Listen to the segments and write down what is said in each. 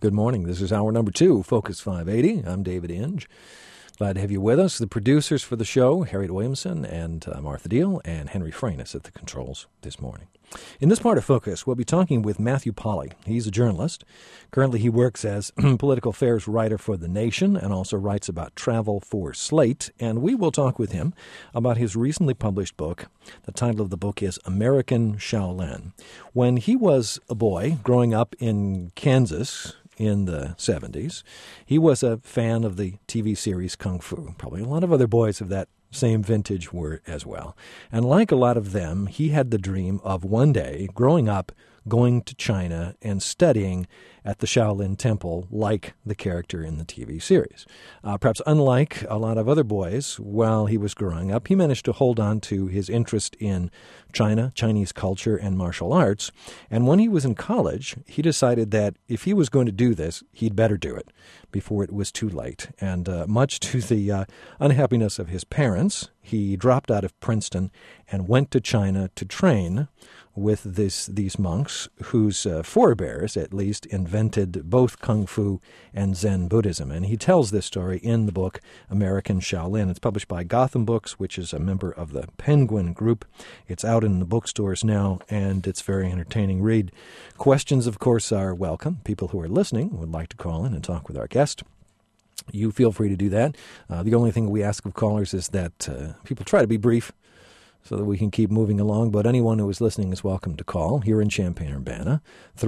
Good morning. This is hour number 2, Focus 580. I'm David Inge. Glad to have you with us. The producers for the show, Harriet Williamson and Martha Deal, and Henry Freinis at the controls this morning. In this part of Focus, we'll be talking with Matthew Polly. He's a journalist. Currently, he works as political affairs writer for The Nation and also writes about travel for Slate. And we will talk with him about his recently published book. The title of the book is American Shaolin. When he was a boy growing up in Kansas in the 70s, he was a fan of the TV series Kung Fu. Probably a lot of other boys of that same vintage were as well. And like a lot of them, he had the dream of one day, growing up, going to China and studying at the Shaolin Temple like the character in the TV series. Perhaps unlike a lot of other boys, while he was growing up, he managed to hold on to his interest in China, Chinese culture, and martial arts. And when he was in college, he decided that if he was going to do this, he'd better do it before it was too late. And much to the unhappiness of his parents, he dropped out of Princeton and went to China to train with these monks whose forebears, at least, invented both Kung Fu and Zen Buddhism. And he tells this story in the book American Shaolin. It's published by Gotham Books, which is a member of the Penguin Group. It's out in the bookstores now, and it's a very entertaining read. Questions, of course, are welcome. People who are listening would like to call in and talk with our guest. You feel free to do that. The only thing we ask of callers is that people try to be brief, so that we can keep moving along. But anyone who is listening is welcome to call here in Champaign-Urbana,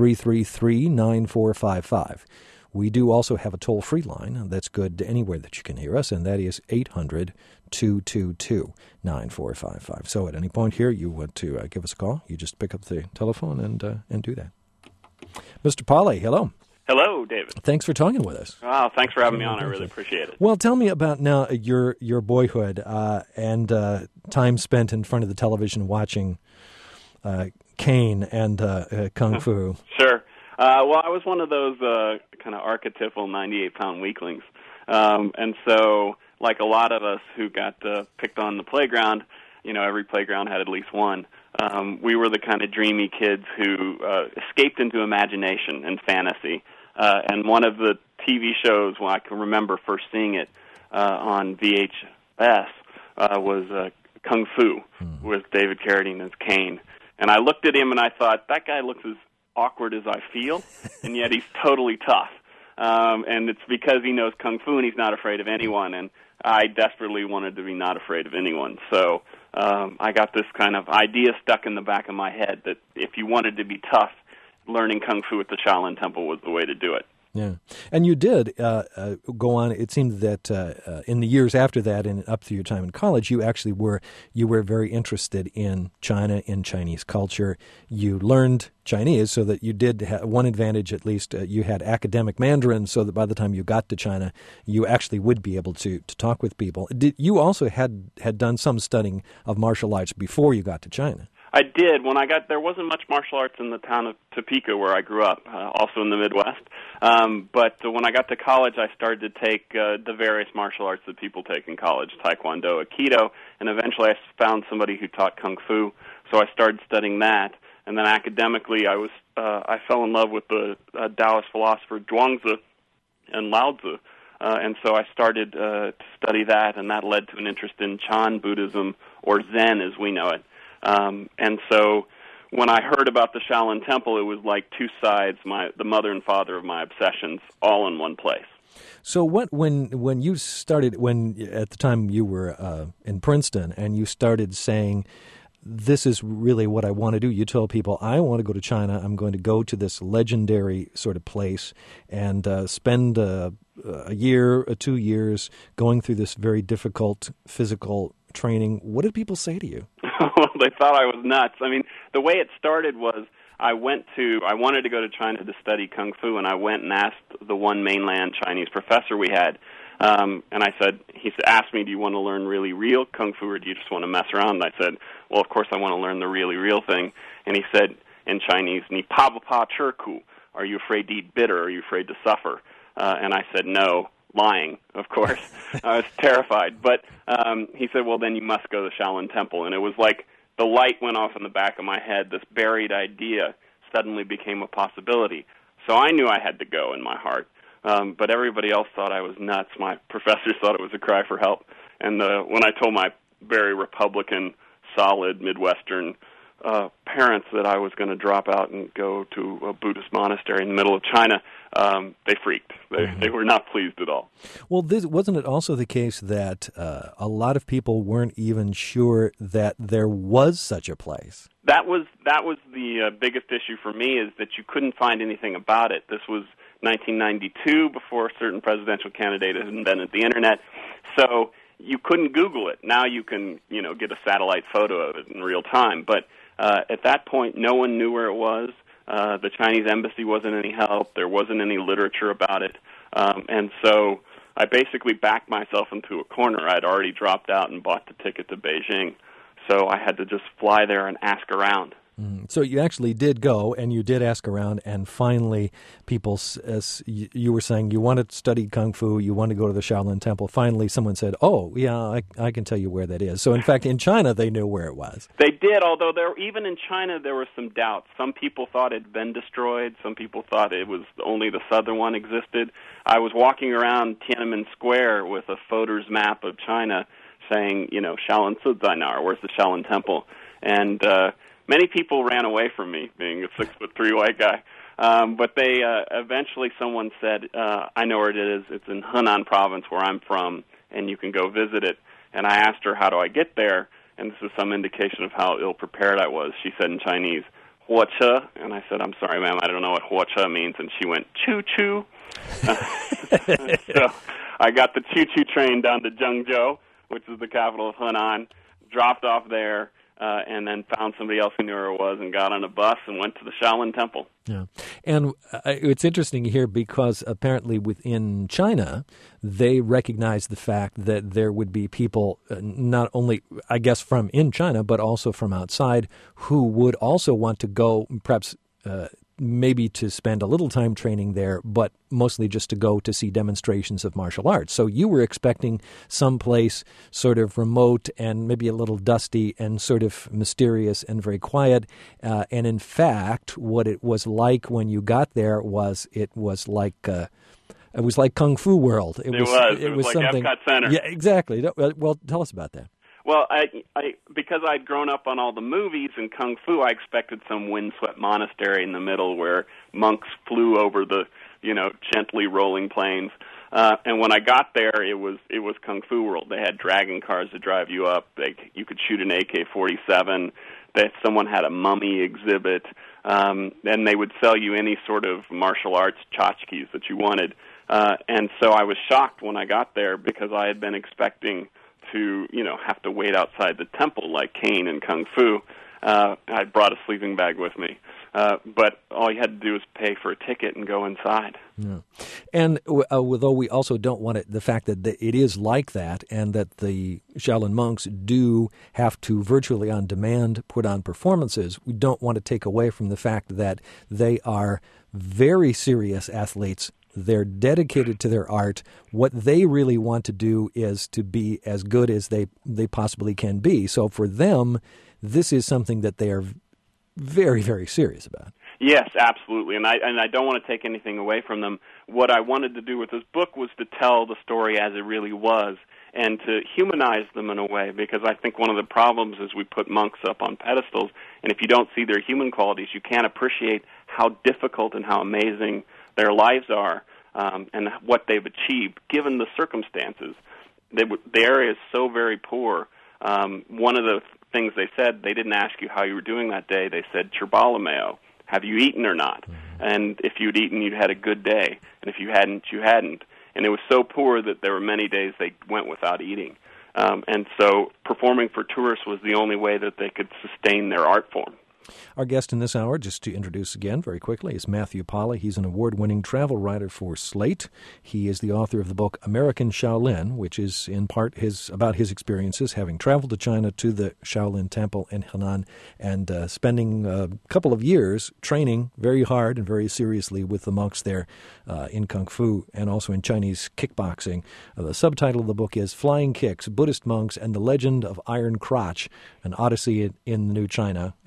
333-9455. We do also have a toll-free line that's good anywhere that you can hear us, and that is 800-222-9455. So at any point here you want to give us a call, you just pick up the telephone and do that. Mr. Polly, hello. Hello, David. Thanks for talking with us. Oh, thanks for having me on. I really appreciate it. Well, tell me about now your boyhood and time spent in front of the television watching Kane and Kung Fu. Sure. Well, I was one of those kind of archetypal 98-pound weaklings. And so, like a lot of us who got picked on the playground, every playground had at least one. We were the kind of dreamy kids who escaped into imagination and fantasy. And one of the TV shows, when I can remember first seeing it on VHS, was Kung Fu with David Carradine as Kane. And I looked at him and I thought, that guy looks as awkward as I feel, and yet he's totally tough. And it's because he knows Kung Fu and he's not afraid of anyone. And I desperately wanted to be not afraid of anyone. So I got this kind of idea stuck in the back of my head that if you wanted to be tough, learning Kung Fu at the Shaolin Temple was the way to do it. Yeah, and you did go on. It seemed that in the years after that, and up through your time in college, you actually were very interested in China, in Chinese culture. You learned Chinese, so that you did have one advantage. At least you had academic Mandarin, so that by the time you got to China, you actually would be able to talk with people. You also had done some studying of martial arts before you got to China? I did. When I got there, wasn't much martial arts in the town of Topeka, where I grew up, also in the Midwest. But when I got to college, I started to take the various martial arts that people take in college, Taekwondo, Aikido, and eventually I found somebody who taught Kung Fu, so I started studying that. And then academically, I fell in love with the Taoist philosopher Zhuangzi and Lao Tzu. And so I started to study that, and that led to an interest in Chan Buddhism, or Zen as we know it. And so when I heard about the Shaolin Temple, it was like two sides, the mother and father of my obsessions, all in one place. So when you started, at the time you were in Princeton, and you started saying, this is really what I want to do. You told people, I want to go to China. I'm going to go to this legendary sort of place and spend a year or 2 years going through this very difficult physical training. What did people say to you? They thought I was nuts. I mean, the way it started was I wanted to go to China to study Kung Fu, and I went and asked the one mainland Chinese professor we had, and he asked me, do you want to learn really real Kung Fu, or do you just want to mess around? And I said, well, of course I want to learn the really real thing. And he said in Chinese, Ni pa ba pa chur ku, are you afraid to eat bitter? Are you afraid to suffer? And I said, no. Lying, of course. I was terrified. But he said, well, then you must go to the Shaolin Temple. And it was like the light went off in the back of my head. This buried idea suddenly became a possibility. So I knew I had to go in my heart. But everybody else thought I was nuts. My professors thought it was a cry for help. And when I told my very Republican, solid Midwestern parents that I was going to drop out and go to a Buddhist monastery in the middle of China, they freaked. They were not pleased at all. Well, wasn't it also the case that a lot of people weren't even sure that there was such a place? That was the biggest issue for me, is that you couldn't find anything about it. This was 1992, before a certain presidential candidate had invented the Internet. So you couldn't Google it. Now you can, get a satellite photo of it in real time. But at that point, no one knew where it was. The Chinese embassy wasn't any help. There wasn't any literature about it. And so I basically backed myself into a corner. I'd already dropped out and bought the ticket to Beijing. So I had to just fly there and ask around. So you actually did go, and you did ask around, and finally people, as you were saying, you wanted to study Kung Fu, you wanted to go to the Shaolin Temple. Finally someone said, oh, yeah, I can tell you where that is. So in fact, in China, they knew where it was. They did, although even in China there were some doubts. Some people thought it had been destroyed. Some people thought it was only the southern one existed. I was walking around Tiananmen Square with a photo's map of China saying, Shaolin Sudzainar, where's the Shaolin Temple? And many people ran away from me, being a 6'3" white guy. But they eventually someone said, I know where it is. It's in Henan province, where I'm from, and you can go visit it. And I asked her, how do I get there? And this is some indication of how ill-prepared I was. She said in Chinese, Huoche. And I said, I'm sorry, ma'am, I don't know what Huoche means. And she went, choo-choo. So I got the choo-choo train down to Zhengzhou, which is the capital of Henan, dropped off there, and then found somebody else who knew where it was and got on a bus and went to the Shaolin Temple. Yeah. And it's interesting here because apparently within China, they recognize the fact that there would be people not only, I guess, from in China, but also from outside who would also want to go, perhaps maybe to spend a little time training there, but mostly just to go to see demonstrations of martial arts. So you were expecting someplace sort of remote and maybe a little dusty and sort of mysterious and very quiet. And in fact, what it was like when you got there was it was like Kung Fu World. It was like something, Epcot Center. Yeah, exactly. Well, tell us about that. Well, because I'd grown up on all the movies and Kung Fu, I expected some windswept monastery in the middle where monks flew over the, gently rolling plains. And when I got there, it was Kung Fu World. They had dragon cars to drive you up. You could shoot an AK-47. Someone had a mummy exhibit. And they would sell you any sort of martial arts tchotchkes that you wanted. And so I was shocked when I got there because I had been expecting to, have to wait outside the temple like Kane and Kung Fu. I brought a sleeping bag with me. But all you had to do was pay for a ticket and go inside. Yeah. And although we also don't want the fact that it is like that and that the Shaolin monks do have to virtually on demand put on performances, we don't want to take away from the fact that they are very serious athletes. They're dedicated to their art. What they really want to do is to be as good as they possibly can be. So for them, this is something that they are very, very serious about. Yes, absolutely. And I don't want to take anything away from them. What I wanted to do with this book was to tell the story as it really was and to humanize them in a way, because I think one of the problems is we put monks up on pedestals, and if you don't see their human qualities, you can't appreciate how difficult and how amazing their lives are, and what they've achieved, given the circumstances. The area is so very poor. One of the things they said, they didn't ask you how you were doing that day. They said, Chirbalameo, have you eaten or not? And if you'd eaten, you'd had a good day. And if you hadn't, you hadn't. And it was so poor that there were many days they went without eating. And so performing for tourists was the only way that they could sustain their art form. Our guest in this hour, just to introduce again very quickly, is Matthew Polly. He's an award-winning travel writer for Slate. He is the author of the book American Shaolin, which is in part about his experiences having traveled to China to the Shaolin Temple in Henan and spending a couple of years training very hard and very seriously with the monks there in Kung Fu and also in Chinese kickboxing. The subtitle of the book is Flying Kicks, Buddhist Monks and the Legend of Iron Crotch, an Odyssey in the New China. And later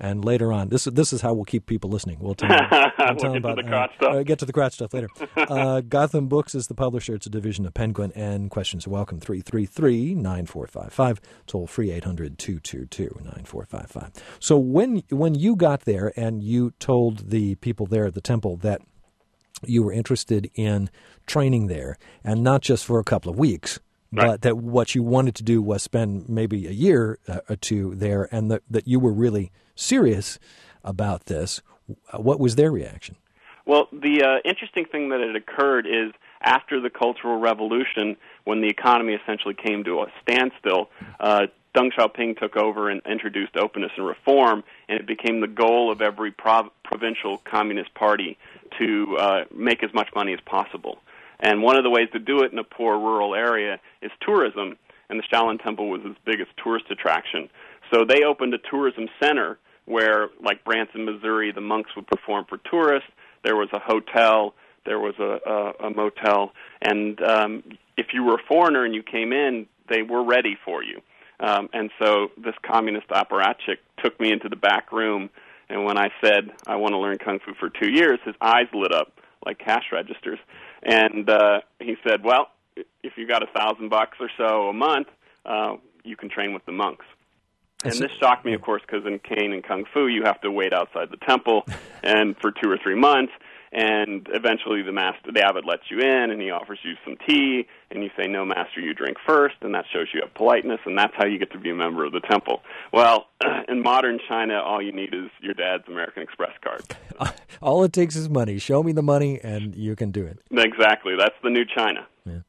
later on. This is how we'll keep people listening. We'll tell them, we'll get to the crotch stuff. Get to the crotch stuff later. Gotham Books is the publisher. It's a division of Penguin, and questions are welcome. 333-9455. Toll free 800-222-9455. So when you got there and you told the people there at the temple that you were interested in training there, and not just for a couple of weeks, right, but that what you wanted to do was spend maybe a year or two there, and that you were really serious about this, what was their reaction? Well, the interesting thing that had occurred is after the Cultural Revolution, when the economy essentially came to a standstill, Deng Xiaoping took over and introduced openness and reform, and it became the goal of every provincial Communist Party to make as much money as possible. And one of the ways to do it in a poor rural area is tourism, and the Shaolin Temple was its biggest tourist attraction. So they opened a tourism center where, like Branson, Missouri, the monks would perform for tourists. There was a hotel, there was a motel, and if you were a foreigner and you came in, they were ready for you. And so this communist apparatchik took me into the back room, and when I said I want to learn Kung Fu for 2 years, his eyes lit up like cash registers. And he said, well, if you got $1,000 or so a month, you can train with the monks. And this shocked me, of course, because in Caine and Kung Fu, you have to wait outside the temple and for 2 or 3 months, and eventually the abbot lets you in, and he offers you some tea, and you say, no, master, you drink first, and that shows you have politeness, and that's how you get to be a member of the temple. Well, in modern China, all you need is your dad's American Express card. All it takes is money. Show me the money, and you can do it. Exactly. That's the new China. Yeah.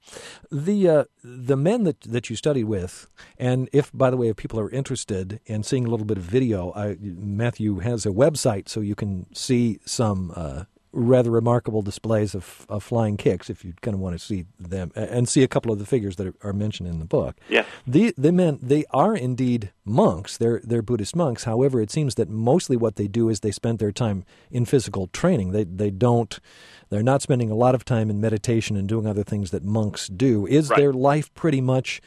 The men that you studied with, and if, by the way, if people are interested in seeing a little bit of video, Matthew has a website so you can see some rather remarkable displays of flying kicks if you kind of want to see them and see a couple of the figures that are mentioned in the book. Yes. The men, they are indeed monks. They're Buddhist monks. However, it seems that mostly what they do is they spend their time in physical training. They're not spending a lot of time in meditation and doing other things that monks do. Is right. Their life pretty much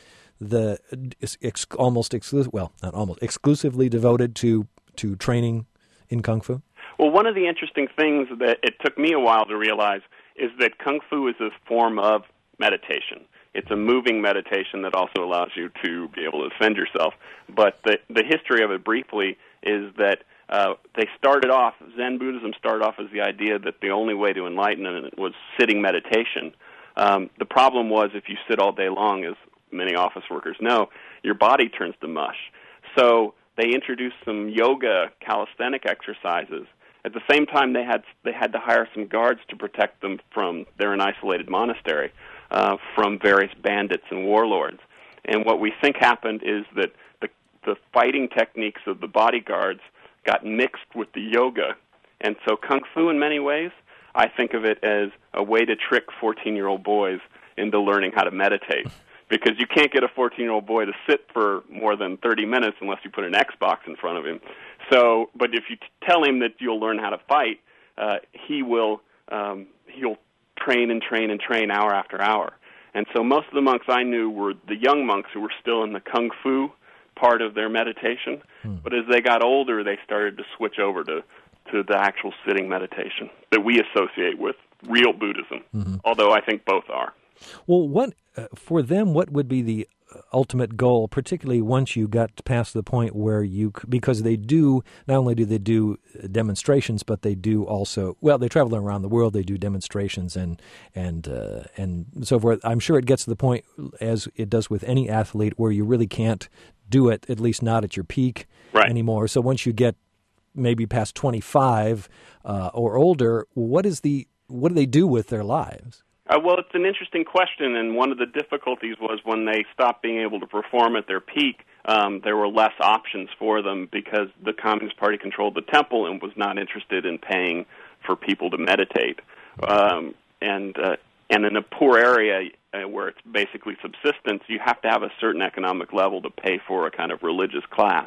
exclusively devoted to training in Kung Fu? Well, one of the interesting things that it took me a while to realize is that Kung Fu is a form of meditation. It's a moving meditation that also allows you to be able to defend yourself. But the history of it briefly is that Zen Buddhism started off as the idea that the only way to enlightenment was sitting meditation. The problem was if you sit all day long, as many office workers know, your body turns to mush. So they introduced some yoga calisthenic exercises. At the same time, they had to hire some guards to protect them from, they're an isolated monastery, from various bandits and warlords. And what we think happened is that the fighting techniques of the bodyguards got mixed with the yoga. And so Kung Fu, in many ways, I think of it as a way to trick 14-year-old boys into learning how to meditate. Because you can't get a 14-year-old boy to sit for more than 30 minutes unless you put an Xbox in front of him. So, but if you tell him that you'll learn how to fight, he'll train and train and train hour after hour. And so most of the monks I knew were the young monks who were still in the Kung Fu part of their meditation. But as they got older, they started to switch over to the actual sitting meditation that we associate with real Buddhism, although I think both are. Well, for them, what would be the ultimate goal, particularly once you got past the point where because they do, not only do they do demonstrations, but they do also, they travel around the world, they do demonstrations and so forth. I'm sure it gets to the point, as it does with any athlete, where you really can't do it, at least not at your peak anymore. So once you get maybe past 25 or older, what do they do with their lives? Well, it's an interesting question, and one of the difficulties was when they stopped being able to perform at their peak, there were less options for them because the Communist Party controlled the temple and was not interested in paying for people to meditate. And in a poor area where it's basically subsistence, you have to have a certain economic level to pay for a kind of religious class.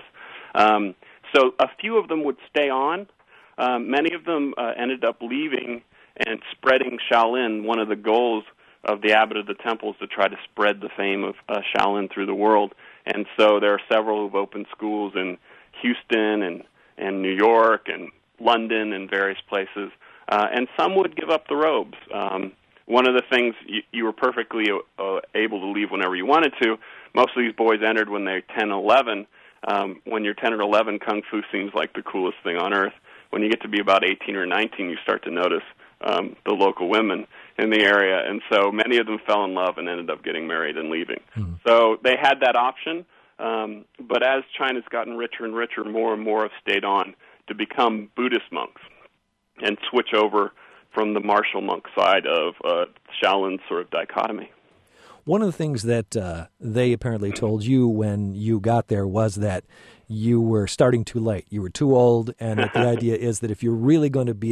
So a few of them would stay on. Many of them ended up leaving and spreading Shaolin. One of the goals of the abbot of the temple is to try to spread the fame of Shaolin through the world. And so there are several who've opened schools in Houston and New York and London and various places, and some would give up the robes. One of the things, you were perfectly able to leave whenever you wanted to. Most of these boys entered when they're 10, 11. When you're 10 or 11, Kung Fu seems like the coolest thing on earth. When you get to be about 18 or 19, you start to notice the local women in the area, and so many of them fell in love and ended up getting married and leaving. Mm-hmm. So they had that option, but as China's gotten richer and richer, more and more have stayed on to become Buddhist monks and switch over from the martial monk side of Shaolin sort of dichotomy. One of the things that they apparently told you when you got there was that you were starting too late. You were too old, and that the idea is that if you're really going to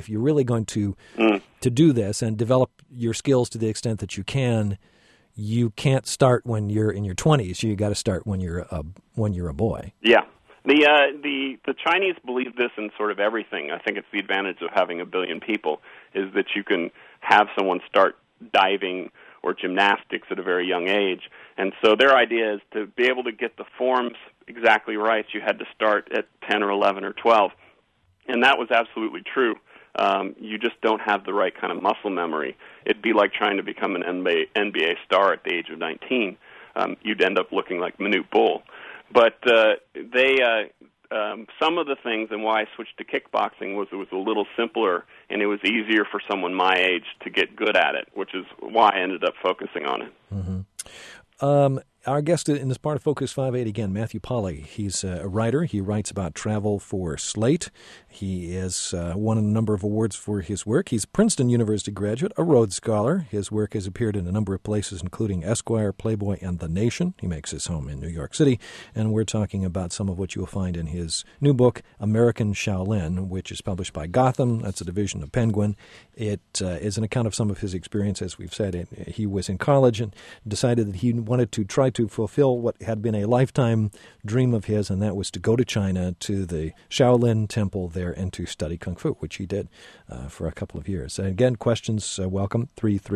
to do this and develop your skills to the extent that you can't start when you're in your 20s. You got to start when you're a boy. Yeah. The Chinese believe this in sort of everything. I think it's the advantage of having 1 billion people is that you can have someone start diving or gymnastics at a very young age. And so their idea is to be able to get the forms exactly right, you had to start at 10 or 11 or 12. And that was absolutely true. You just don't have the right kind of muscle memory. It'd be like trying to become an NBA star at the age of 19. You'd end up looking like Manute Bol. But some of the things and why I switched to kickboxing was it was a little simpler and it was easier for someone my age to get good at it, which is why I ended up focusing on it. Mm-hmm. Our guest in this part of Focus 580, again, Matthew Polly. He's a writer. He writes about travel for Slate. He has won a number of awards for his work. He's a Princeton University graduate, a Rhodes Scholar. His work has appeared in a number of places, including Esquire, Playboy, and The Nation. He makes his home in New York City. And we're talking about some of what you will find in his new book, American Shaolin, which is published by Gotham. That's a division of Penguin. It is an account of some of his experience. As we've said, he was in college and decided that he wanted to try to fulfill what had been a lifetime dream of his, and that was to go to China, to the Shaolin Temple there, and to study Kung Fu, which he did for a couple of years. And again, questions welcome,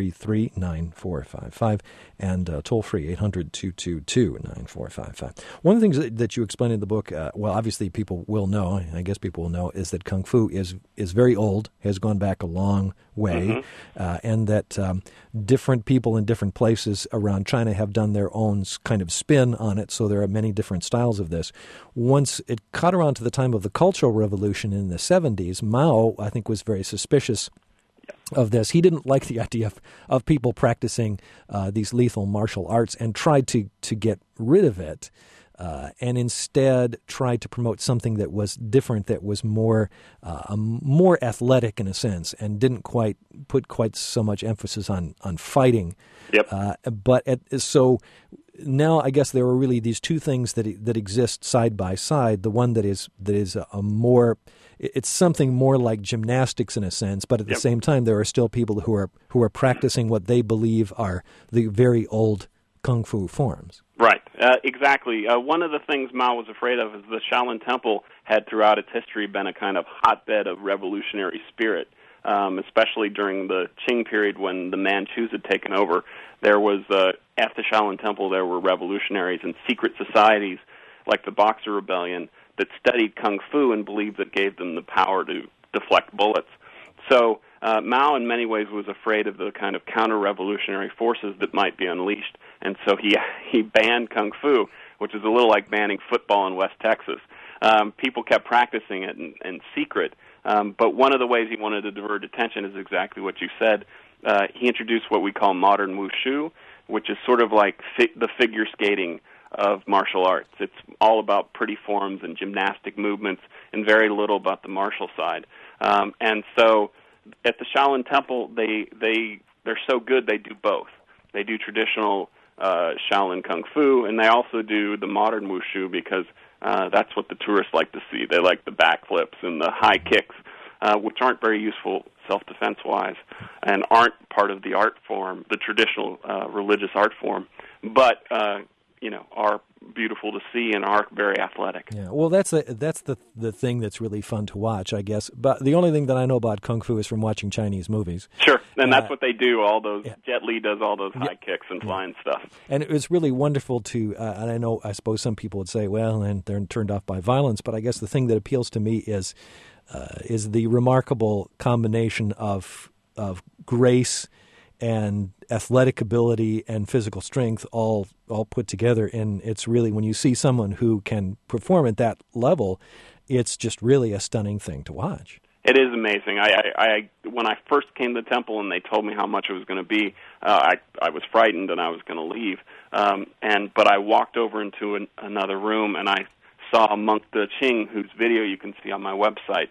333-9455, and toll-free, 800-222-9455. One of the things that you explain in the book, well, obviously people will know, I guess people will know, is that Kung Fu is very old, has gone back a long way, and that different people in different places around China have done their own kind of spin on it, so there are many different styles of this. Once it caught around to the time of the Cultural Revolution in the 70s, Mao, I think, was very suspicious of this. He didn't like the idea of people practicing these lethal martial arts and tried to get rid of it. And instead tried to promote something that was different, that was more athletic in a sense, and didn't quite put quite so much emphasis on fighting. Yep. So now I guess there are really these two things that exist side by side. The one that is a more, it's something more like gymnastics in a sense, but at the same time there are still people who are practicing what they believe are the very old Kung Fu forms. Right, exactly. One of the things Mao was afraid of is the Shaolin Temple had throughout its history been a kind of hotbed of revolutionary spirit, especially during the Qing period when the Manchus had taken over. There was, at the Shaolin Temple, there were revolutionaries and secret societies like the Boxer Rebellion that studied Kung Fu and believed that gave them the power to deflect bullets. So Mao, in many ways, was afraid of the kind of counter-revolutionary forces that might be unleashed, and so he banned Kung Fu, which is a little like banning football in West Texas. People kept practicing it in secret, but one of the ways he wanted to divert attention is exactly what you said. He introduced what we call modern wushu, which is sort of like the figure skating of martial arts. It's all about pretty forms and gymnastic movements and very little about the martial side. And so at the Shaolin Temple, they're so good they do both. They do traditional Shaolin Kung Fu, and they also do the modern wushu because that's what the tourists like to see. They like the backflips and the high kicks, which aren't very useful self-defense-wise and aren't part of the art form, the traditional religious art form, but are beautiful to see and are very athletic. Yeah, well, that's the thing that's really fun to watch, I guess. But the only thing that I know about Kung Fu is from watching Chinese movies. Sure, and that's what they do, all those, Jet Li does all those high kicks and flying stuff. And it was really wonderful to, and I suppose some people would say, well, and they're turned off by violence, but I guess the thing that appeals to me is the remarkable combination of grace and athletic ability and physical strength all put together. And it's really, when you see someone who can perform at that level, it's just really a stunning thing to watch. It is amazing. I when I first came to the temple and they told me how much it was going to be, I was frightened and I was going to leave. But I walked over into another room and I saw Monk De Ching, whose video you can see on my website,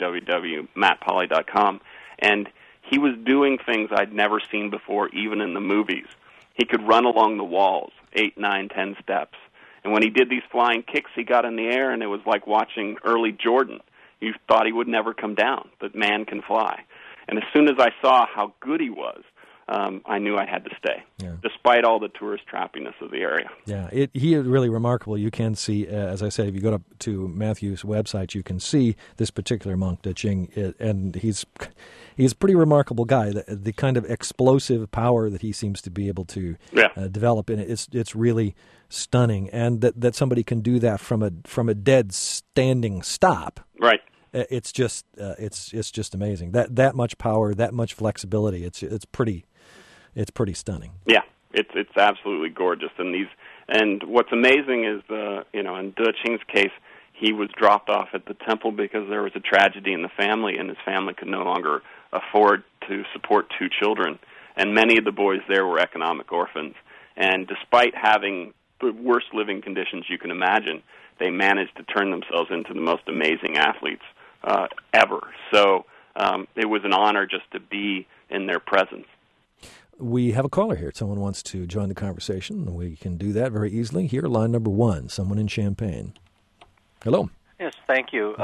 www.mattpoly.com, and he was doing things I'd never seen before, even in the movies. He could run along the walls, 8, 9, 10 steps. And when he did these flying kicks, he got in the air, and it was like watching early Jordan. You thought he would never come down, but man can fly. And as soon as I saw how good he was, I knew I had to stay, despite all the tourist trappiness of the area. Yeah, he is really remarkable. You can see, as I said, if you go to Matthew's website, you can see this particular Monk De Ching, and he's a pretty remarkable guy. The kind of explosive power that he seems to be able to develop in it, it's really stunning. And that somebody can do that from a dead standing stop. Right. It's just amazing. That much power, that much flexibility. It's pretty stunning. Yeah, it's absolutely gorgeous. And what's amazing is in De Ching's case, he was dropped off at the temple because there was a tragedy in the family, and his family could no longer afford to support 2 children. And many of the boys there were economic orphans. And despite having the worst living conditions you can imagine, they managed to turn themselves into the most amazing athletes ever. So it was an honor just to be in their presence. We have a caller here. Someone wants to join the conversation. We can do that very easily. Here, line number 1, someone in Champaign. Hello. Yes, thank you.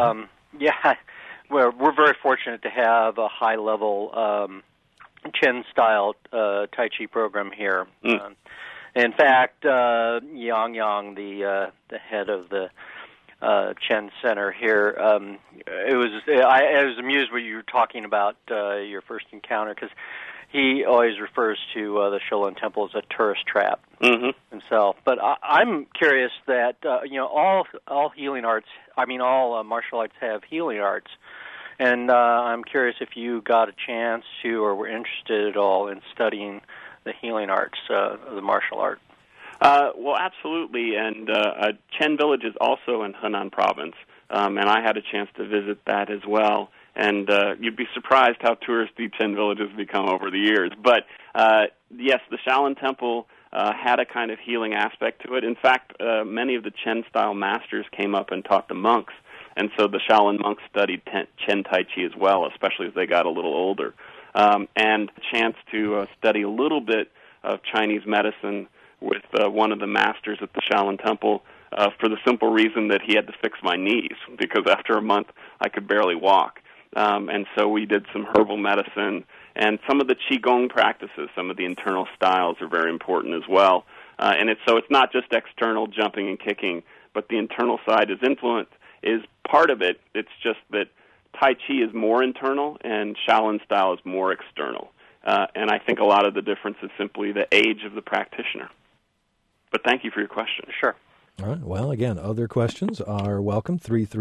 We're very fortunate to have a high-level Chen-style Tai Chi program here. In fact, Yang Yang, the head of the Chen Center here, I was amused when you were talking about your first encounter, because he always refers to the Shaolin Temple as a tourist trap himself. But I'm curious that all healing arts, all martial arts have healing arts, and I'm curious if you got a chance to or were interested at all in studying the healing arts of the martial art. Well, absolutely, and Chen Village is also in Henan Province, and I had a chance to visit that as well. And you'd be surprised how touristy Chen Village has become over the years. But yes, the Shaolin Temple had a kind of healing aspect to it. In fact, many of the Chen-style masters came up and taught the monks, and so the Shaolin monks studied Chen Tai Chi as well, especially as they got a little older. And a chance to study a little bit of Chinese medicine with one of the masters at the Shaolin Temple for the simple reason that he had to fix my knees, because after a month I could barely walk. And so we did some herbal medicine, and some of the Qigong practices, some of the internal styles are very important as well. And it's not just external jumping and kicking, but the internal side is part of it. It's just that Tai Chi is more internal and Shaolin style is more external. And I think a lot of the difference is simply the age of the practitioner. But thank you for your question. Sure. All right. Well, again, other questions are welcome.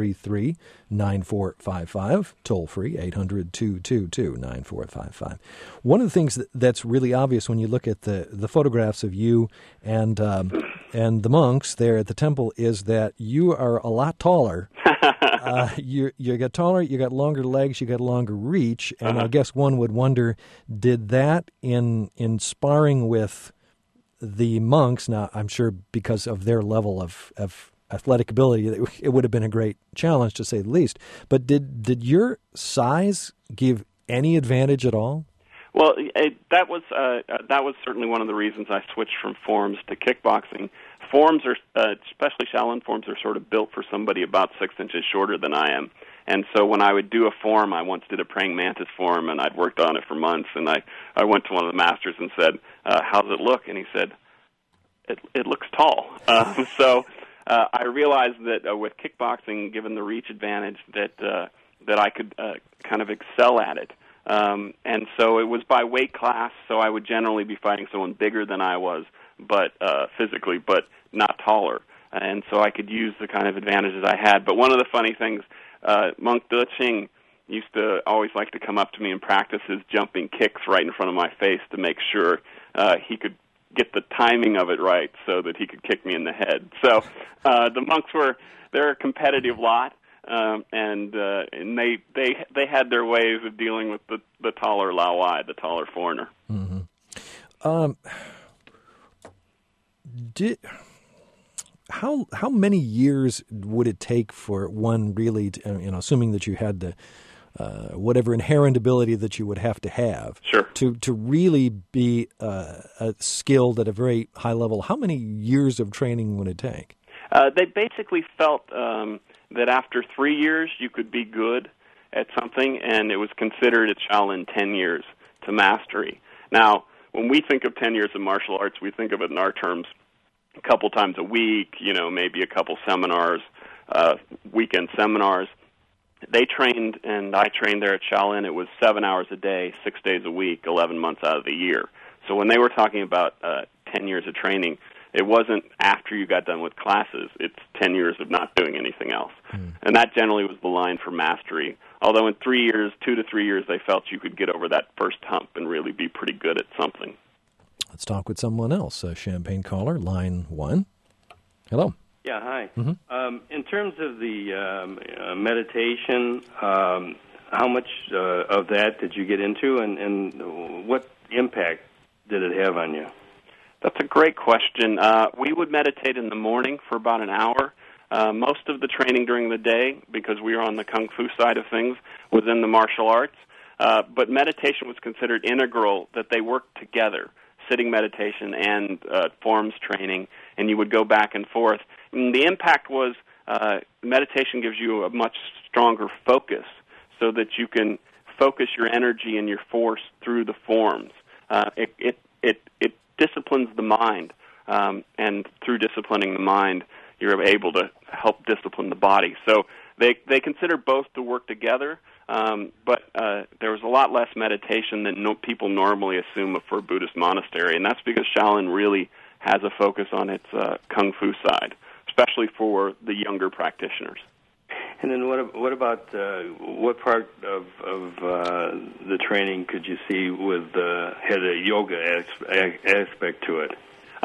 333-9455, toll free, 800-222-9455. One of the things that's really obvious when you look at the photographs of you and the monks there at the temple is that you are a lot taller. You got taller, you got longer legs, you got longer reach, and I guess one would wonder, did that in sparring with the monks, now I'm sure because of their level of athletic ability, it would have been a great challenge to say the least. But did your size give any advantage at all? Well, that was certainly one of the reasons I switched from forms to kickboxing. Forms are, especially Shaolin forms, are sort of built for somebody about 6 inches shorter than I am. And so when I would do a form, I once did a praying mantis form, and I'd worked on it for months, and I went to one of the masters and said, how's it look? And he said, it looks tall. So I realized that with kickboxing, given the reach advantage, that I could kind of excel at it. And so it was by weight class, so I would generally be fighting someone bigger than I was, but physically, but not taller. And so I could use the kind of advantages I had. But one of the funny things, Monk Deching used to always like to come up to me and practice his jumping kicks right in front of my face to make sure he could get the timing of it right so that he could kick me in the head. So the monks they're a competitive lot. And they had their ways of dealing with the taller Laowai, the taller foreigner. Mm-hmm. How many years would it take for one really, assuming that you had the whatever inherent ability that you would have to sure, to really be skilled at a very high level? How many years of training would it take? They basically felt that after 3 years you could be good at something, and it was considered at Shaolin 10 years to mastery. Now, when we think of 10 years of martial arts, we think of it in our terms a couple times a week, maybe a couple seminars, weekend seminars. They trained, and I trained there at Shaolin. It was 7 hours a day, 6 days a week, 11 months out of the year. So when they were talking about 10 years of training, it wasn't after you got done with classes. It's 10 years of not doing anything else. And that generally was the line for mastery. Although in 3 years, 2 to 3 years, they felt you could get over that first hump and really be pretty good at something. Let's talk with someone else. Champagne caller, line 1. Hello. Yeah, hi. Mm-hmm. In terms of the meditation, how much of that did you get into, and what impact did it have on you? That's a great question. We would meditate in the morning for about an hour. Most of the training during the day, because we were on the Kung Fu side of things, was in the martial arts. But meditation was considered integral, that they worked together, sitting meditation and forms training, and you would go back and forth. And the impact was meditation gives you a much stronger focus so that you can focus your energy and your force through the forms. It disciplines the mind, and through disciplining the mind, you're able to help discipline the body. So they consider both to work together, but there was a lot less meditation than people normally assume for a Buddhist monastery, and that's because Shaolin really has a focus on its Kung Fu side, especially for the younger practitioners. And then what about what part of the training could you see had a yoga aspect to it?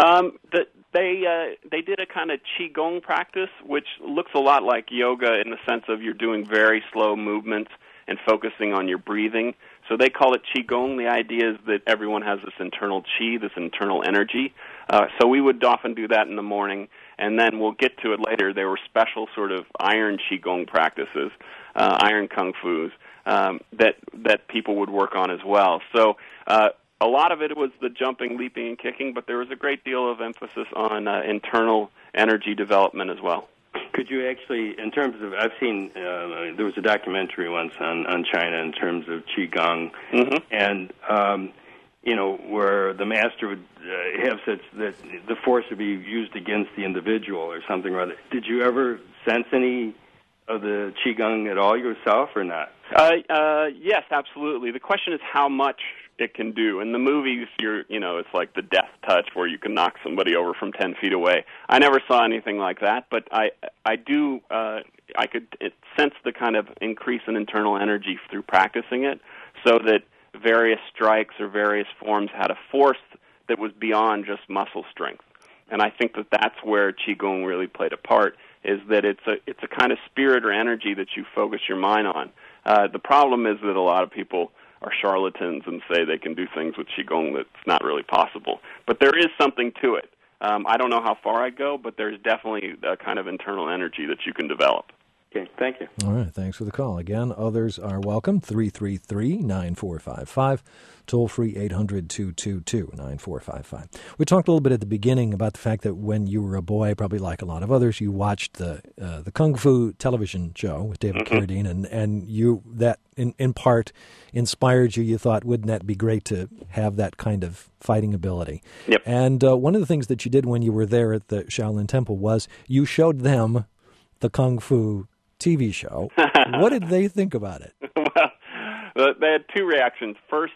They did a kind of Qigong practice, which looks a lot like yoga in the sense of you're doing very slow movements and focusing on your breathing. So they call it Qigong. The idea is that everyone has this internal Qi, this internal energy. So we would often do that in the morning, and then we'll get to it later. There were special sort of iron Qigong practices, iron Kung Fus, that people would work on as well. So a lot of it was the jumping, leaping, and kicking, but there was a great deal of emphasis on internal energy development as well. Could you actually, in terms of, I've seen, there was a documentary once on China in terms of Qigong, and, where the master would have such that the force would be used against the individual or something or other. Did you ever sense any of the Qigong at all yourself or not? Yes, absolutely. The question is how much it can do. In the movies, it's like the death touch where you can knock somebody over from 10 feet away. I never saw anything like that, but I could sense the kind of increase in internal energy through practicing it, so that various strikes or various forms had a force that was beyond just muscle strength. And I think that that's where Qigong really played a part, is that it's a kind of spirit or energy that you focus your mind on. The problem is that a lot of people are charlatans and say they can do things with Qigong that's not really possible. But there is something to it. I don't know how far I'd go, but there's definitely a kind of internal energy that you can develop. Okay, thank you. All right, thanks for the call. Again, others are welcome. 333-9455. Toll-free 800-222-9455. We talked a little bit at the beginning about the fact that when you were a boy, probably like a lot of others, you watched the Kung Fu television show with David Carradine, and you that in part inspired you. You thought, wouldn't that be great to have that kind of fighting ability? Yep. And one of the things that you did when you were there at the Shaolin Temple was you showed them the Kung Fu TV show. What did they think about it? Well, they had two reactions. First,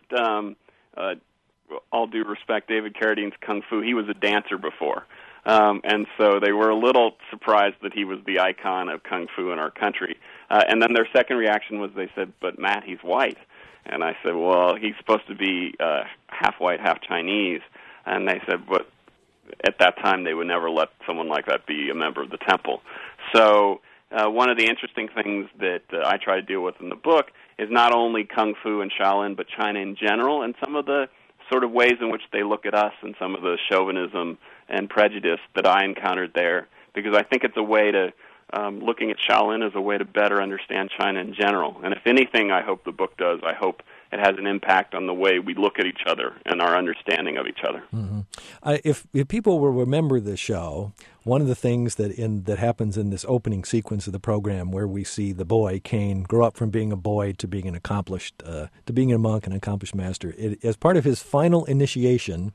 all due respect, David Carradine's Kung Fu, he was a dancer before. And so they were a little surprised that he was the icon of Kung Fu in our country. And then their second reaction was they said, but Matt, he's white. And I said, well, he's supposed to be half white, half Chinese. And they said, but at that time they would never let someone like that be a member of the temple. So one of the interesting things that I try to deal with in the book is not only Kung Fu and Shaolin, but China in general, and some of the sort of ways in which they look at us and some of the chauvinism and prejudice that I encountered there, because I think it's a way to, looking at Shaolin as a way to better understand China in general. And if anything I hope the book does, I hope it has an impact on the way we look at each other and our understanding of each other. Mm-hmm. If people will remember the show, one of the things that happens in this opening sequence of the program, where we see the boy Caine grow up from being a boy to being an accomplished, to being a monk, an accomplished master, as part of his final initiation,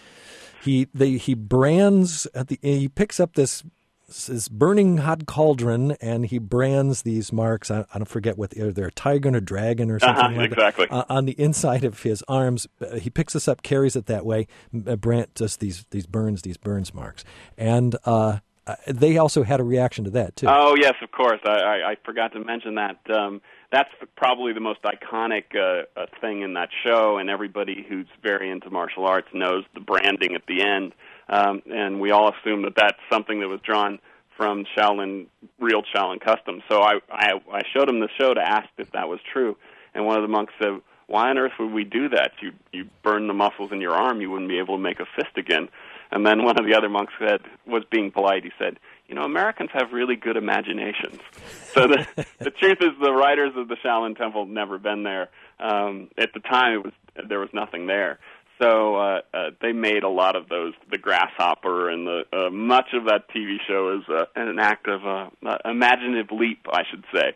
he brands he picks up this burning hot cauldron, and he brands these marks. I don't forget what they're a tiger and a dragon or something like exactly. that. On the inside of his arms. He picks this up, carries it that way. Brant does these burns marks, and they also had a reaction to that too. Oh yes, of course. I forgot to mention that. That's probably the most iconic thing in that show, and everybody who's very into martial arts knows the branding at the end. And we all assume that that's something that was drawn from real Shaolin customs. So I showed him the show to ask if that was true, and one of the monks said, "Why on earth would we do that? You burn the muscles in your arm, you wouldn't be able to make a fist again." And then one of the other monks was being polite. He said, Americans have really good imaginations. So the truth is, the writers of the Shaolin Temple had never been there. At the time, there was nothing there. So they made a lot of those, the grasshopper, and the much of that TV show is an act of imaginative leap, I should say.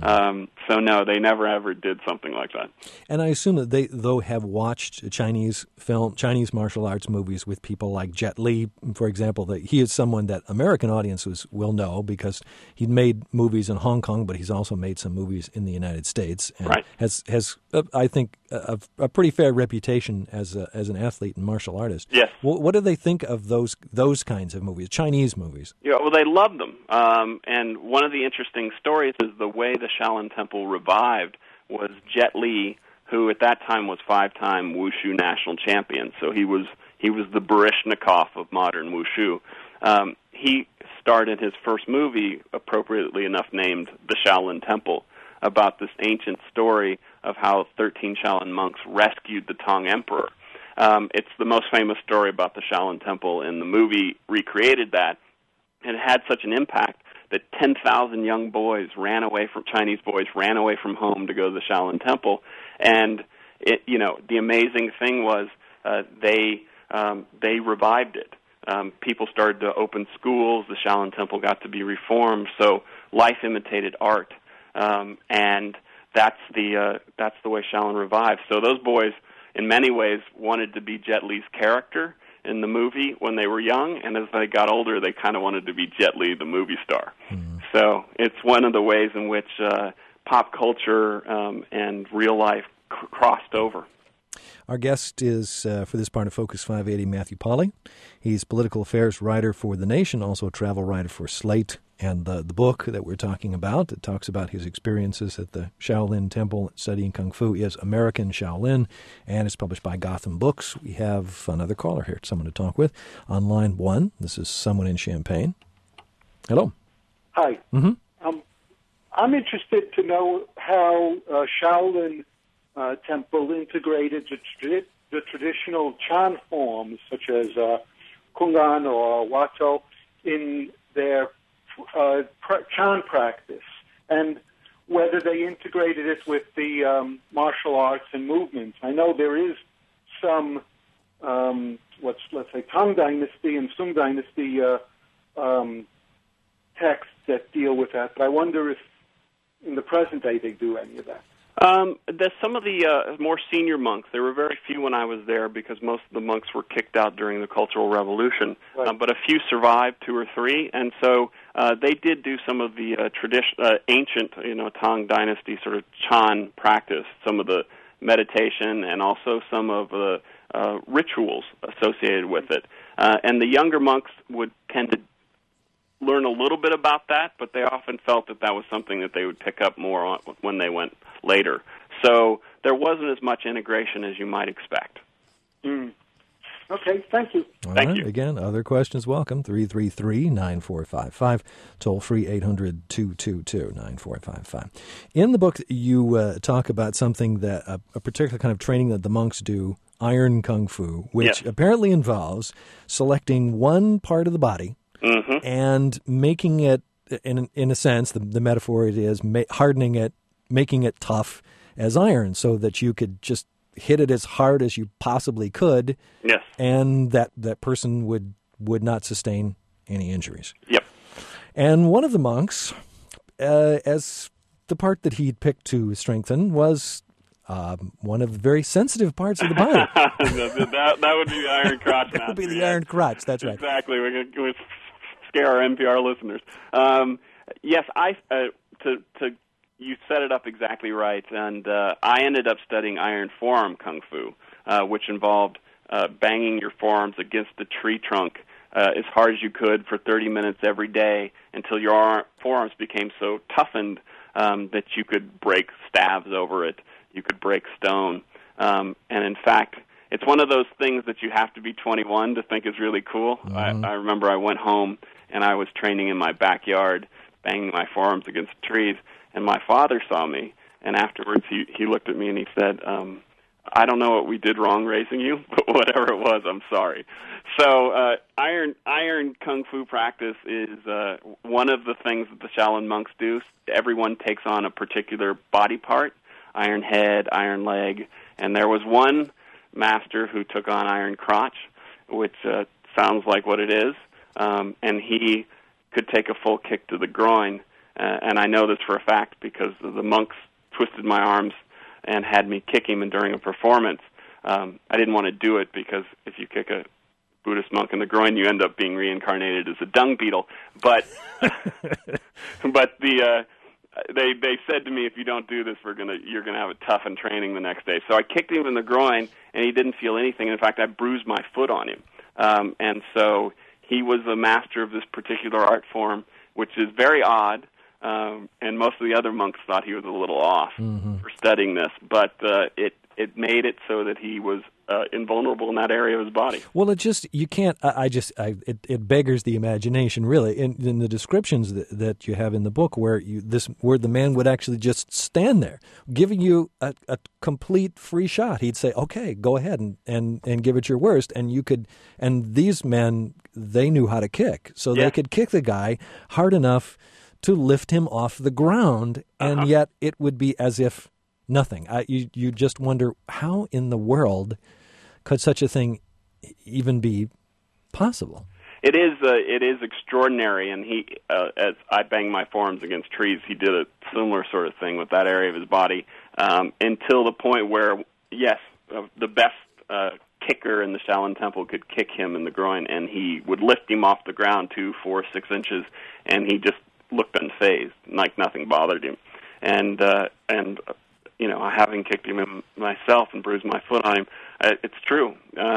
So no, they never ever did something like that. And I assume that they, though, have watched Chinese martial arts movies with people like Jet Li, for example. That he is someone that American audiences will know because he made movies in Hong Kong, but he's also made some movies in the United States, and right. has I think a pretty fair reputation as an athlete and martial artist. Yes. What do they think of those kinds of movies, Chinese movies? Yeah, well, they love them. And one of the interesting stories is the way the Shaolin Temple revived was Jet Li, who at that time was 5-time Wushu national champion. So he was the Baryshnikov of modern Wushu. He starred in his first movie, appropriately enough named The Shaolin Temple, about this ancient story of how 13 Shaolin monks rescued the Tang Emperor. It's the most famous story about the Shaolin Temple, and the movie recreated that. And it had such an impact that 10,000 young Chinese boys ran away from home to go to the Shaolin Temple. And the amazing thing was they revived it. People started to open schools. The Shaolin Temple got to be reformed. So life imitated art, and that's the way Shaolin revived. So those boys, in many ways, wanted to be Jet Li's character in the movie when they were young, and as they got older, they kind of wanted to be Jet Li, the movie star. Mm. So it's one of the ways in which pop culture and real life crossed over. Our guest is, for this part of Focus 580, Matthew Polly. He's political affairs writer for The Nation, also a travel writer for Slate. And the book that we're talking about, it talks about his experiences at the Shaolin Temple studying Kung Fu, is American Shaolin, and it's published by Gotham Books. We have another caller here, someone to talk with. On line 1, this is someone in Champaign. Hello. Hi. Mm-hmm. I'm interested to know how Shaolin Temple integrated the traditional Chan forms, such as Kungan or Wato, in their Chan practice. and whether they integrated it with the martial arts and movements. I know there is some, let's say, Tang Dynasty and Sung Dynasty texts that deal with that, but I wonder if in the present day they do any of that. There's some of the more senior monks. There were very few when I was there because most of the monks were kicked out during the Cultural Revolution. Right. But a few survived, 2 or 3, and so they did do some of the ancient, Tang Dynasty sort of Chan practice, some of the meditation, and also some of the rituals associated with it. And the younger monks would tend to learn a little bit about that, but they often felt that was something that they would pick up more on when they went later. So there wasn't as much integration as you might expect. Okay, thank you. Thank you. Again, other questions welcome. 333-9455. Toll free 800-222-9455. In the book, you talk about something that a particular kind of training that the monks do, Iron Kung Fu, which apparently involves selecting one part of the body and making it, in a sense, the metaphor it is, hardening it, making it tough as iron so that you could just hit it as hard as you possibly could, and that person would not sustain any injuries. Yep. And one of the monks, as the part that he'd picked to strengthen, was one of the very sensitive parts of the body. that would be the iron crotch. That would be the iron crotch, that's right. Exactly. We're going to scare our NPR listeners. Yes, you set it up exactly right, and I ended up studying iron forearm kung fu, which involved banging your forearms against the tree trunk as hard as you could for 30 minutes every day until your forearms became so toughened that you could break staves over it, you could break stone. And in fact, it's one of those things that you have to be 21 to think is really cool. I remember I went home and I was training in my backyard, banging my forearms against trees, and my father saw me, and afterwards he looked at me and he said, I don't know what we did wrong raising you, but whatever it was, I'm sorry. So iron kung fu practice is one of the things that the Shaolin monks do. Everyone takes on a particular body part, iron head, iron leg, and there was one master who took on iron crotch, which sounds like what it is, and he could take a full kick to the groin. And I know this for a fact because the monks twisted my arms and had me kick him during a performance. I didn't want to do it because if you kick a Buddhist monk in the groin, you end up being reincarnated as a dung beetle. But they said to me, if you don't do this, you're gonna have a toughened training the next day. So I kicked him in the groin, and he didn't feel anything. In fact, I bruised my foot on him. And so he was the master of this particular art form, which is very odd. And most of the other monks thought he was a little off for studying this, but it made it so that he was invulnerable in that area of his body. Well, it beggars the imagination, really. In the descriptions that you have in the book, where the man would actually just stand there, giving you a complete free shot. He'd say, "Okay, go ahead and give it your worst," and you could. And these men, they knew how to kick, so they could kick the guy hard enough to lift him off the ground, and yet it would be as if nothing. You just wonder, how in the world could such a thing even be possible? It is extraordinary, and as I banged my forearms against trees, he did a similar sort of thing with that area of his body, until the point where, the best kicker in the Shaolin Temple could kick him in the groin, and he would lift him off the ground 2, 4, 6 inches, and he just looked unfazed, like nothing bothered him. And having kicked him myself and bruised my foot on him, it's true.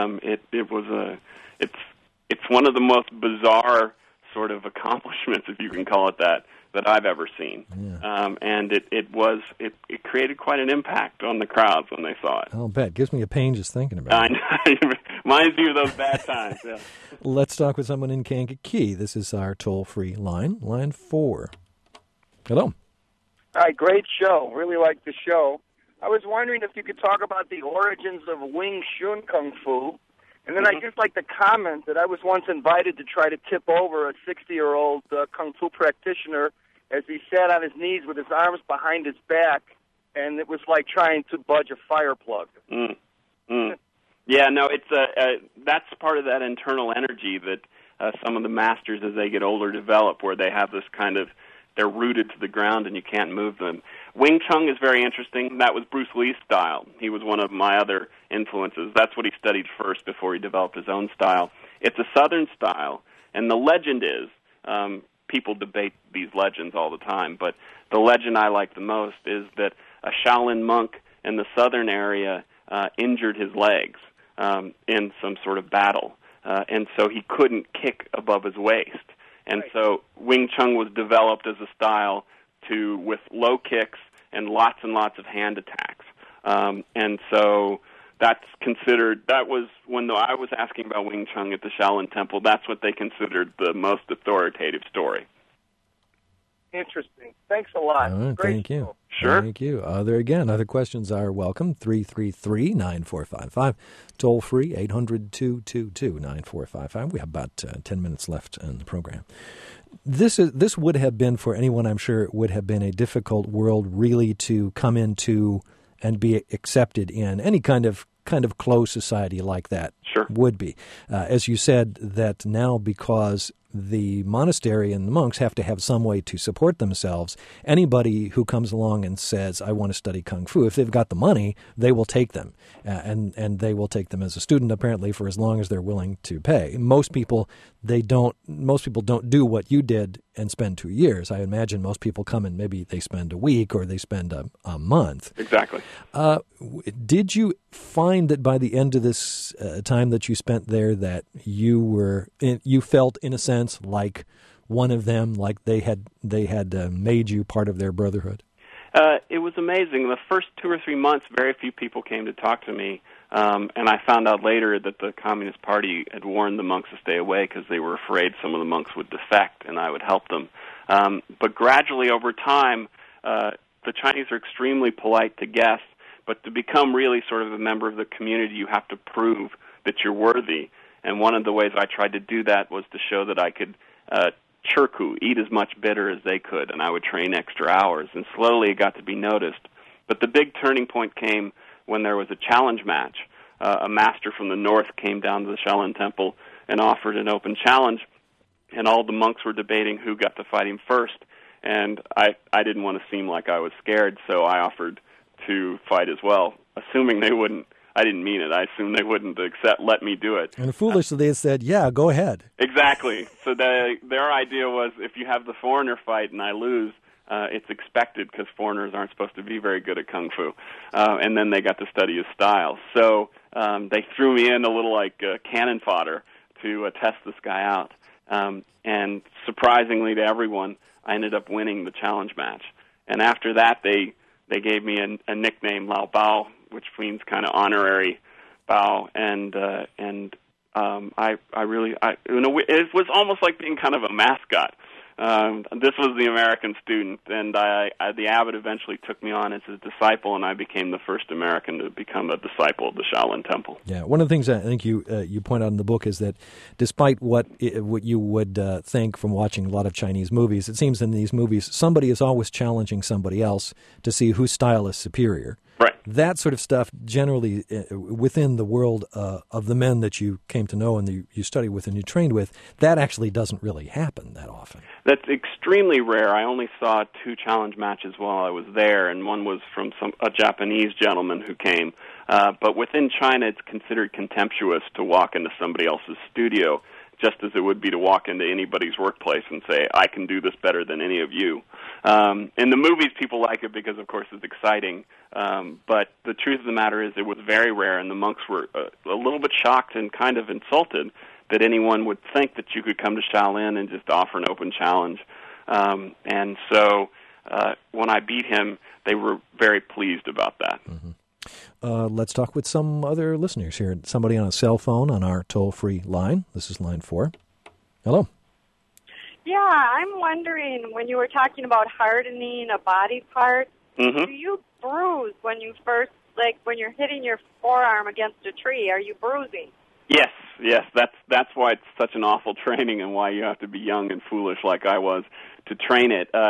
It's one of the most bizarre sort of accomplishments, if you can call it that I've ever seen. Yeah. And it created quite an impact on the crowds when they saw it. I'll bet. Gives me a pain just thinking about it. I know. Reminds you of those bad times. Yeah. Let's talk with someone in Kankakee. This is our toll-free line 4. Hello. Hi, great show. Really like the show. I was wondering if you could talk about the origins of Wing Chun Kung Fu. And then I'd just like to comment that I was once invited to try to tip over a 60-year-old Kung Fu practitioner as he sat on his knees with his arms behind his back, and it was like trying to budge a fire plug. Yeah, no, it's that's part of that internal energy that some of the masters, as they get older, develop, where they have this kind of, they're rooted to the ground and you can't move them. Wing Chun is very interesting. That was Bruce Lee's style. He was one of my other influences. That's what he studied first before he developed his own style. It's a Southern style, and the legend is, people debate these legends all the time, but the legend I like the most is that a Shaolin monk in the southern area injured his legs in some sort of battle, and so he couldn't kick above his waist. And so Wing Chun was developed as a style with low kicks and lots of hand attacks. And so that's considered, that was, when I was asking about Wing Chun at the Shaolin Temple, that's what they considered the most authoritative story. Interesting. Thanks a lot. Thank you. Sure. Thank you. Other questions are welcome. 333-9455. Toll free, 800-222-9455. We have about 10 minutes left in the program. This would have been, for anyone, I'm sure, it would have been a difficult world really to come into and be accepted in. Any kind of closed society like that would be. As you said, that now because the monastery and the monks have to have some way to support themselves, anybody who comes along and says, I want to study Kung Fu, if they've got the money, they will take them. And they will take them as a student, apparently, for as long as they're willing to pay. Most people don't do what you did and spend 2 years. I imagine most people come and maybe they spend a week or they spend a month. Exactly. Did you find that by the end of this time that you spent there that you felt, in a sense, like one of them, like they had made you part of their brotherhood? It was amazing. The first 2 or 3 months, very few people came to talk to me, and I found out later that the Communist Party had warned the monks to stay away because they were afraid some of the monks would defect and I would help them. But gradually over time, the Chinese are extremely polite to guests, but to become really sort of a member of the community, you have to prove that you're worthy. And one of the ways I tried to do that was to show that I could churku, eat as much bitter as they could, and I would train extra hours. And slowly it got to be noticed. But the big turning point came when there was a challenge match. A master from the north came down to the Shaolin Temple and offered an open challenge, and all the monks were debating who got to fight him first. And I didn't want to seem like I was scared, so I offered to fight as well, assuming they wouldn't. I didn't mean it. I assumed they wouldn't let me do it. And foolishly they said, yeah, go ahead. Exactly. So their idea was, if you have the foreigner fight and I lose, it's expected because foreigners aren't supposed to be very good at Kung Fu. And then they got to study his style. So they threw me in a little like cannon fodder to test this guy out. And surprisingly to everyone, I ended up winning the challenge match. And after that, they gave me a nickname, Lao Bao, which means kind of honorary Bao, and it was almost like being kind of a mascot. This was the American student, and the abbot eventually took me on as his disciple, and I became the first American to become a disciple of the Shaolin Temple. Yeah, one of the things I think you point out in the book is that despite what you would think from watching a lot of Chinese movies, it seems in these movies somebody is always challenging somebody else to see whose style is superior. Right. That sort of stuff generally within the world of the men that you came to know and you studied with and you trained with, that actually doesn't really happen that often. That's extremely rare. I only saw 2 challenge matches while I was there, and one was from a Japanese gentleman who came. But within China, it's considered contemptuous to walk into somebody else's studio, just as it would be to walk into anybody's workplace and say, I can do this better than any of you. In the movies, people like it because, of course, it's exciting. But the truth of the matter is it was very rare, and the monks were a little bit shocked and kind of insulted that anyone would think that you could come to Shaolin and just offer an open challenge. And so when I beat him, they were very pleased about that. Mm-hmm. Let's talk with some other listeners here. Somebody on a cell phone on our toll-free line. This is line 4. Hello. Yeah, I'm wondering, when you were talking about hardening a body part, Mm-hmm. do you bruise when you first, like when you're hitting your forearm against a tree? Are you bruising? Yes. That's why it's such an awful training and why you have to be young and foolish like I was to train it.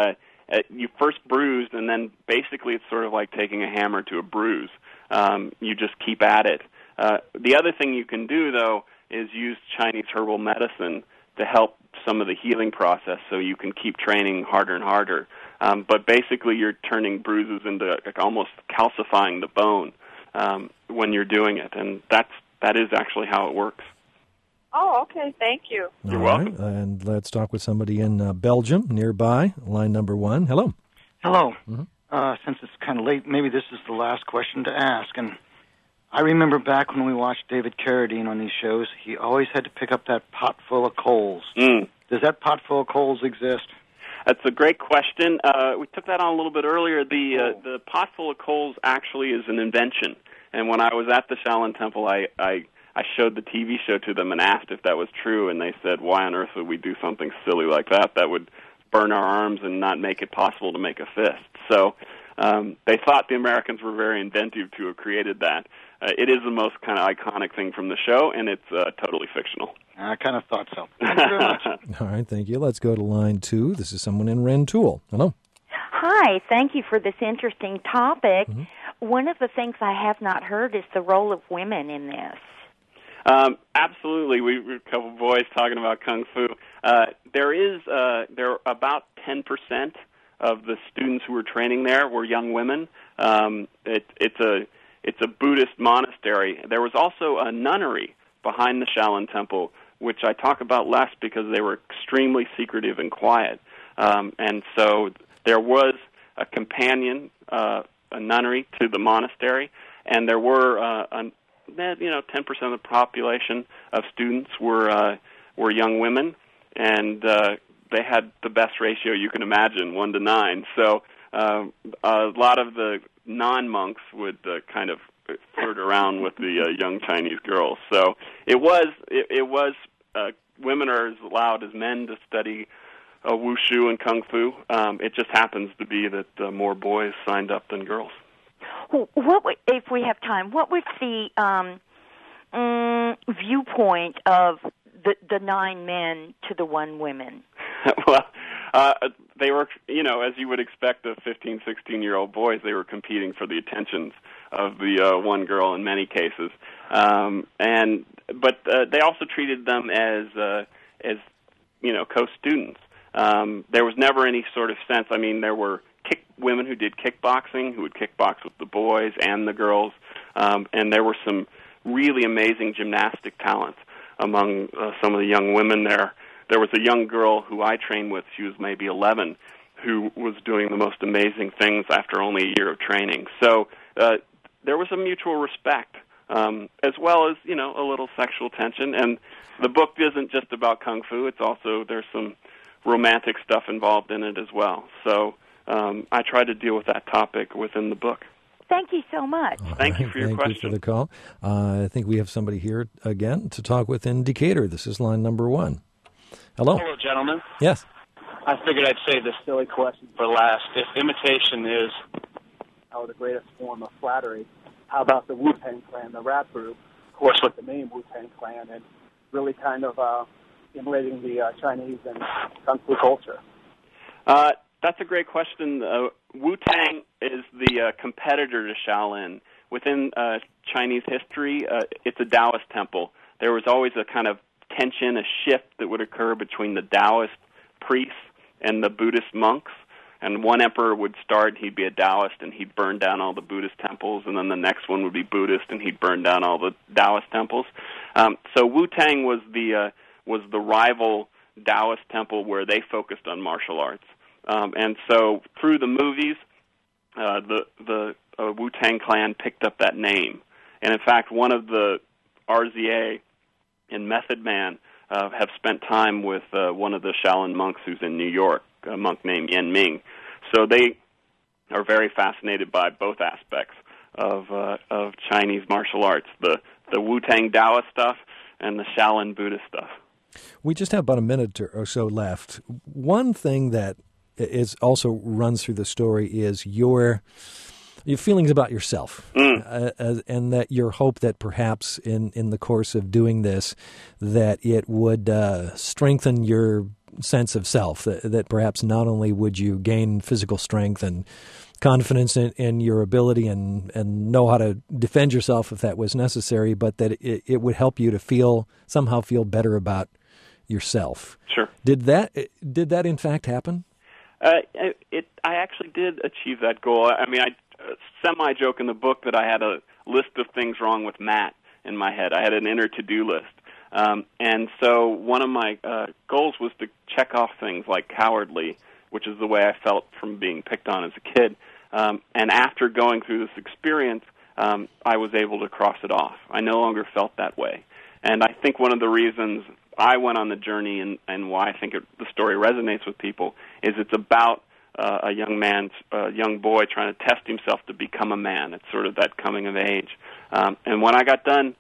you first bruised, and then basically it's sort of like taking a hammer to a bruise. You just keep at it. The other thing you can do, though, is use Chinese herbal medicine to help some of the healing process, so you can keep training harder and harder. But basically you're turning bruises into almost calcifying the bone when you're doing it, and that is actually how it works. Oh, okay. Thank you. You're welcome. And let's talk with somebody in Belgium nearby, line number 1. Hello. Hello. Since it's kind of late, maybe this is the last question to ask. And I remember back when we watched David Carradine on these shows, he always had to pick up that pot full of coals. Does that pot full of coals exist? That's a great question. We took that on a little bit earlier. The pot full of coals actually is an invention. And when I was at the Shaolin Temple, I showed the TV show to them and asked if that was true, and they said, why on earth would we do something silly like that? That would burn our arms and not make it possible to make a fist. So they thought the Americans were very inventive to have created that. It is the most kind of iconic thing from the show, and it's totally fictional. I kind of thought so. Thank you very much. All right, thank you. Let's go to line 2. This is someone in Rentoul. Hello. Hi, thank you for this interesting topic. One of the things I have not heard is the role of women in this. Absolutely. We were a couple of boys talking about Kung Fu. There are about 10% of the students who were training there were young women. It's a Buddhist monastery. There was also a nunnery behind the Shaolin Temple, which I talk about less because they were extremely secretive and quiet. And so there was a companion, a nunnery to the monastery, and there were 10% of the population of students were young women, and they had the best ratio you can imagine, 1 to 9. So a lot of the non-monks would kind of flirt around with the young Chinese girls. So it was women are as allowed as men to study wushu and kung fu. It just happens to be that more boys signed up than girls. If we have time, what was the viewpoint of the 9 men to the 1 woman? Well, they were, as you would expect of 15, 16-year-old boys, they were competing for the attentions of the 1 girl in many cases. But they also treated them as co-students. There was never any sort of sense. I mean, there were women who did kickboxing, who would kickbox with the boys and the girls, and there were some really amazing gymnastic talents among some of the young women there. There was a young girl who I trained with, she was maybe 11, who was doing the most amazing things after only a year of training. So there was a mutual respect, as well as, a little sexual tension. And the book isn't just about Kung Fu, it's also, there's some romantic stuff involved in it as well. So I try to deal with that topic within the book. Thank you so much. Thank you for your question. Thank you for the call. I think we have somebody here again to talk with in Decatur. This is line number 1. Hello. Hello, gentlemen. Yes. I figured I'd save this silly question for last. If imitation is the greatest form of flattery, how about the Wu-Tang Clan, the rap group, of course with the name Wu-Tang Clan, and really kind of emulating the Chinese and Kung Fu culture? That's a great question. Wu-Tang is the competitor to Shaolin. Within Chinese history, it's a Taoist temple. There was always a kind of tension, a shift that would occur between the Taoist priests and the Buddhist monks. And one emperor would start, he'd be a Taoist, and he'd burn down all the Buddhist temples, and then the next one would be Buddhist, and he'd burn down all the Taoist temples. So Wu-Tang was the rival Taoist temple where they focused on martial arts. And so through the movies, the Wu-Tang Clan picked up that name. And in fact, one of the RZA and Method Man have spent time with one of the Shaolin monks who's in New York, a monk named Yen Ming. So they are very fascinated by both aspects of Chinese martial arts, the Wu-Tang Taoist stuff and the Shaolin Buddhist stuff. We just have about a minute or so left. One thing that is also runs through the story is your feelings about yourself, and that your hope that perhaps in the course of doing this, that it would strengthen your sense of self, that perhaps not only would you gain physical strength and confidence in your ability and know how to defend yourself if that was necessary, but that it would help you to somehow feel better about yourself. Sure. Did that in fact happen? I actually did achieve that goal. I mean, I semi-joke in the book that I had a list of things wrong with Matt in my head. I had an inner to-do list. And so one of my goals was to check off things like cowardly, which is the way I felt from being picked on as a kid. And after going through this experience, I was able to cross it off. I no longer felt that way. And I think one of the reasons I went on the journey and why I think the story resonates with people is it's about a young boy trying to test himself to become a man. It's sort of that coming of age. And when I got done,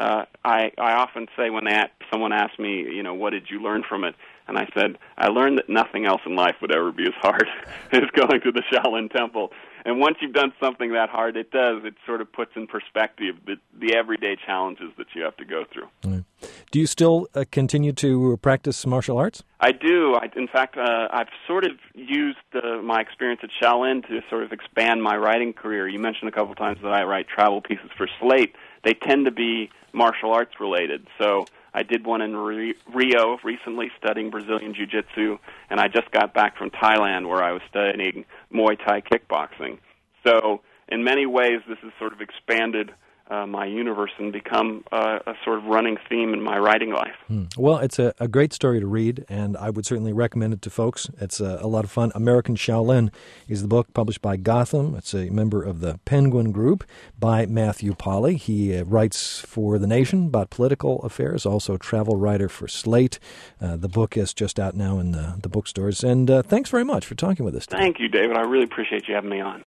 I often say when someone asks me, what did you learn from it? And I said, I learned that nothing else in life would ever be as hard as going to the Shaolin Temple. And once you've done something that hard, it sort of puts in perspective the everyday challenges that you have to go through. Right. Do you still continue to practice martial arts? I do. In fact, I've sort of used my experience at Shaolin to sort of expand my writing career. You mentioned a couple of times that I write travel pieces for Slate. They tend to be martial arts related. So I did one in Rio recently studying Brazilian Jiu-Jitsu, and I just got back from Thailand where I was studying Muay Thai kickboxing. So in many ways, this has sort of expanded my universe and become a sort of running theme in my writing life. Well, it's a great story to read, and I would certainly recommend it to folks. It's a lot of fun. American Shaolin is the book published by Gotham. It's a member of the Penguin Group by Matthew Polly. He writes for The Nation about political affairs, also a travel writer for Slate. The book is just out now in the bookstores. And thanks very much for talking with us today. Thank you, David. I really appreciate you having me on.